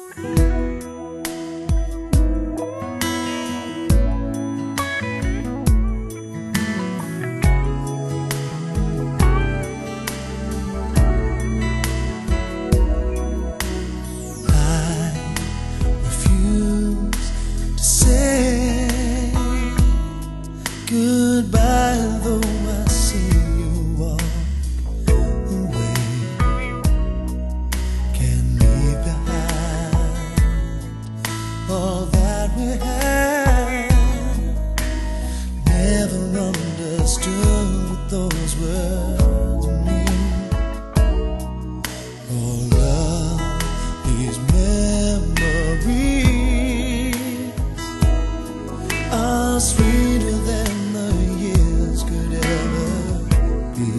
Goodbye, though I see you walk away. Can't leave behind all that we had. Never understood what those words mean. All of these memories are sweeter than could ever be.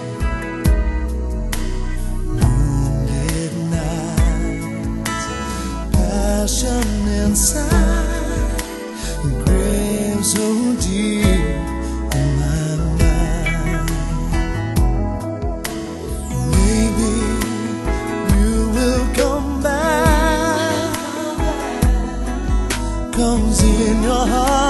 Moonlit nights, passion inside, grave so deep in my mind. Maybe you will come back, comes in your heart.